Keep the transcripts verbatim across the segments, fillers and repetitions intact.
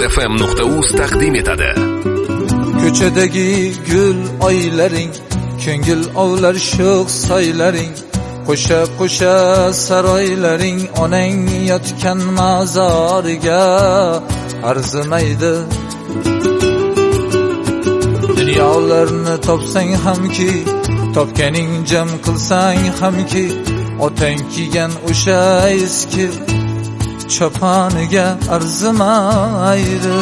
muzfm nuqta uz taqdim etadi. Ko'chadagi gul oylaring, ko'ngil ovlar sho'x soylaring, qo'sha qo'sha saroylaring, onang yotgan mazoriga arzimaydi. Dunyolarni topsang hamki, topganing jam qilsang hamki, otang kiygan o'sha eski choponiga arzimaydi.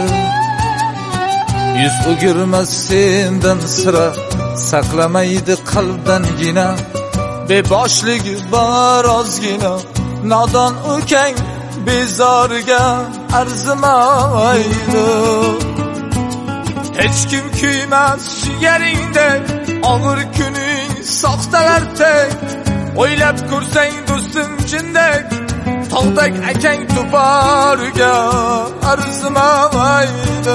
Yuz o'girmas sendan sira, saqlamaydi qalbdangina, beboshlik bor ozgina, nodon ukang bezoriga arzimaydi. Hech kim kuymas shigaringda, og'ir kuning soxtalardek, o'ylab ko'rsang do'stim jindek, tog'dak akang to'poriga arzimaydi.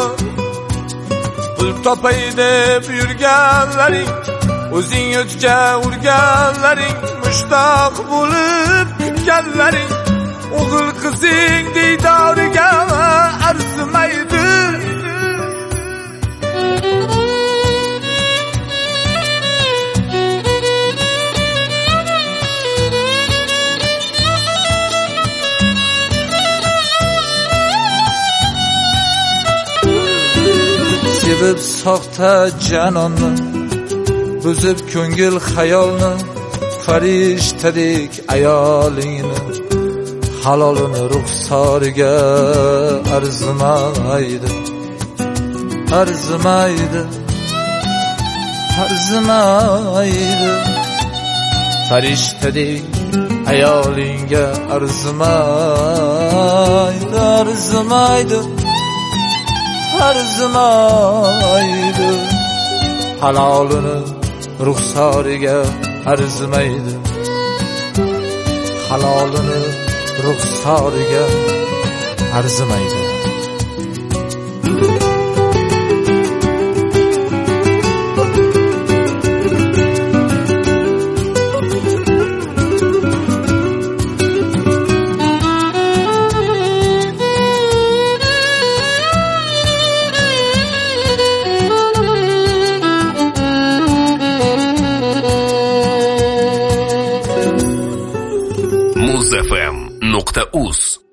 Pul topay deb yurganlaring, o'zing o'tga urganlaring, mushtoq bo'lib kutganlaring, o'g'il qizing diydoriga arzimaydi. Sevib soxta janonni, buzib ko'ngil xayolni, farishtadek ayolingni, halolini ruxsoriga arzimaydi. Arzimaydi, arzimaydi. Farishtadek ayolingga arzimaydi, arzimaydi. Arzimaydi, halolini ruxsoriga arzimaydi, halolini ruxsoriga arzimaydi. muzfm nuqta uz